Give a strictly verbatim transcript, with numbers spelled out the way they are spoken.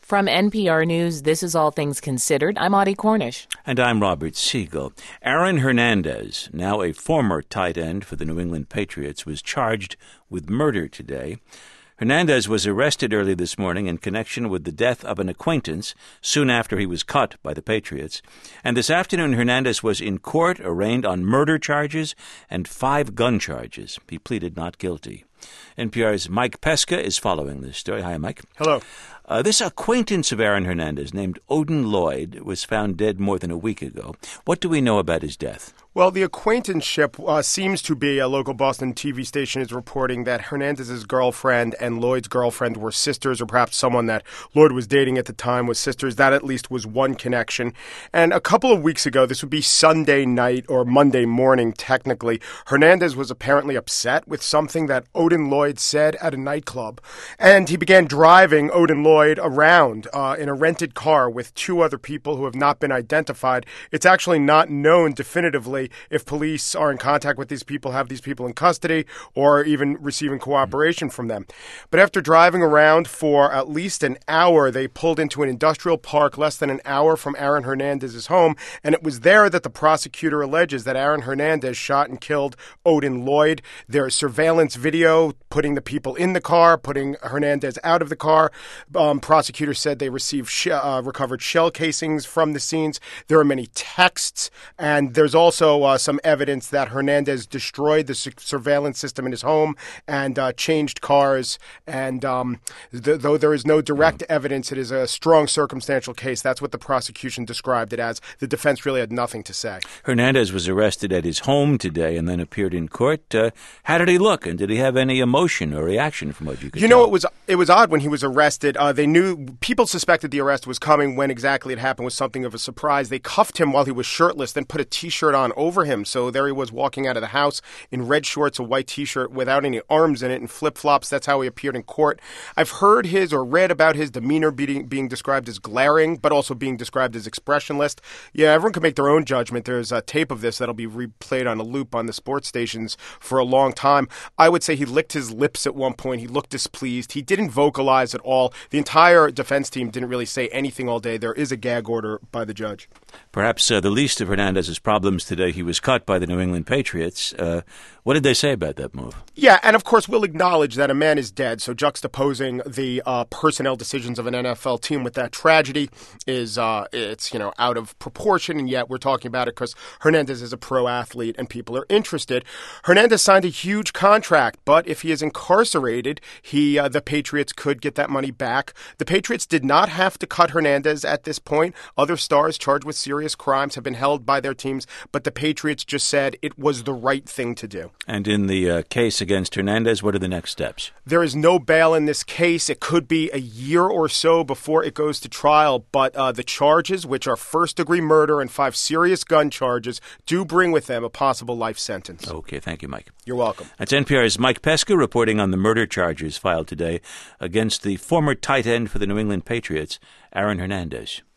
From N P R News, this is All Things Considered. I'm Audie Cornish. And I'm Robert Siegel. Aaron Hernandez, now a former tight end for the New England Patriots, was charged with murder today. Hernandez was arrested early this morning in connection with the death of an acquaintance soon after he was cut by the Patriots. And this afternoon, Hernandez was in court, arraigned on murder charges and five gun charges. He pleaded not guilty. N P R's Mike Pesca is following this story. Hi, Mike. Hello. Uh, this acquaintance of Aaron Hernandez, named Odin Lloyd, was found dead more than a week ago. What do we know about his death? Well, the acquaintanceship uh, seems to be, a local Boston T V station is reporting that Hernandez's girlfriend and Lloyd's girlfriend were sisters, or perhaps someone that Lloyd was dating at the time was sisters. That at least was one connection. And a couple of weeks ago, this would be Sunday night or Monday morning, technically, Hernandez was apparently upset with something that Odin Lloyd said at a nightclub. And he began driving Odin Lloyd around uh, in a rented car with two other people who have not been identified. It's actually not known definitively if police are in contact with these people, have these people in custody, or even receiving cooperation from them. But after driving around for at least an hour, they pulled into an industrial park less than an hour from Aaron Hernandez's home, and it was there that the prosecutor alleges that Aaron Hernandez shot and killed Odin Lloyd. There's surveillance video putting the people in the car, putting Hernandez out of the car. Um, prosecutors said they received sh- uh, recovered shell casings from the scenes. There are many texts, and there's also uh, some evidence that Hernandez destroyed the su- surveillance system in his home and uh, changed cars. And um, th- though there is no direct evidence, it is a strong circumstantial case. That's what the prosecution described it as. The defense really had nothing to say. Hernandez was arrested at his home today and then appeared in court. Uh, how did he look, and did he have any emotion or reaction from what you could You know, tell? it was it was odd when he was arrested. Uh, they knew people suspected the arrest was coming. When exactly it happened was something of a surprise. They cuffed him while he was shirtless, then put a T-shirt on over him. So there he was walking out of the house in red shorts, a white T-shirt without any arms in it, and flip-flops. That's how he appeared in court. I've heard his or read about his demeanor being, being described as glaring, but also being described as expressionless. Yeah, everyone can make their own judgment. There's a tape of this that'll be replayed on a loop on the sports stations for a long time. I would say he licked his lips at one point. He looked displeased. He didn't vocalize at all. The entire defense team didn't really say anything all day. There is a gag order by the judge. Perhaps uh, the least of Hernandez's problems today, he was cut by the New England Patriots. Uh, what did they say about that move? Yeah, and of course we'll acknowledge that a man is dead, so juxtaposing the uh, personnel decisions of an N F L team with that tragedy is, uh, it's, you know, out of proportion, and yet we're talking about it because Hernandez is a pro athlete and people are interested. Hernandez signed a huge contract, but if he is incarcerated, he uh, the Patriots could get that money back. The Patriots did not have to cut Hernandez at this point. Other stars charged with serious crimes have been held by their teams, but the Patriots just said it was the right thing to do. And in the uh, case against Hernandez, what are the next steps? There is no bail in this case. It could be a year or so before it goes to trial, but uh, the charges, which are first-degree murder and five serious gun charges, do bring with them a possible life sentence. Okay, thank you, Mike. You're welcome. That's N P R's Mike Pesca reporting on the murder charges filed today against the former tight end for the New England Patriots, Aaron Hernandez.